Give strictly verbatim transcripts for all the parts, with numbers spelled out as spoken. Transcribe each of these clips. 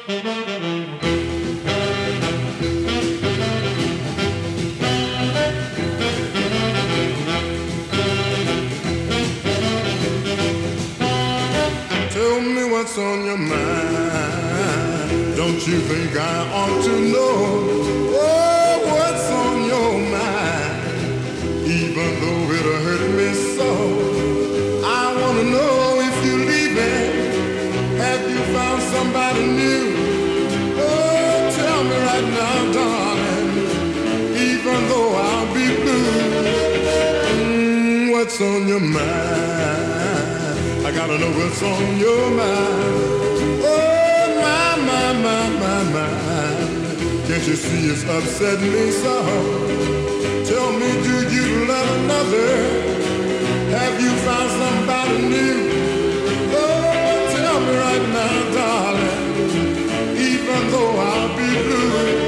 Tell me what's on your mind. Don't you think I ought to know? Oh, what's on your mind? Even though it'll hurt me so, I wanna know if you're leaving. Have you found somebody new? Oh, tell me right now, darling. Even though I'll be blue, mm, what's on your mind? I gotta know what's on your mind. Oh, my, my, my, my, my. Can't you see it's upsetting me so? Tell me, do you love another? Have you found somebody new? Oh, tell me right now, darling. Even though I'll be blue.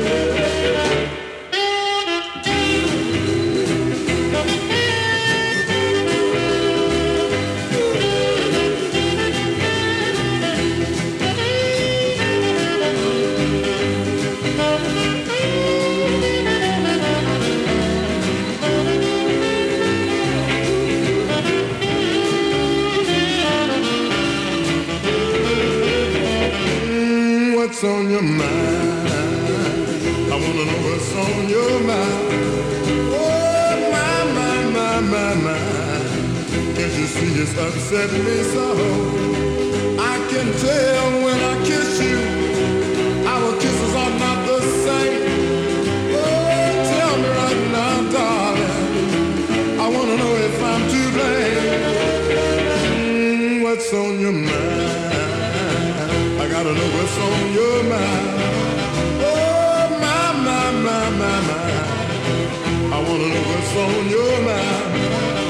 What's on your mind? I wanna know what's on your mind. Oh, my, my, my, my, my. Can't you see it's upsetting me so? I can tell when I kiss you, our kisses are not the same. Oh, tell me right now, darling. I wanna know if I'm to blame. Mm, what's on your mind? I gotta know what's on your mind. Oh, my, my, my, my, my. I wanna know what's on your mind.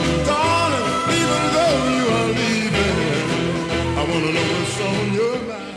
Darling, even though you are leaving, I wanna know what's on your mind.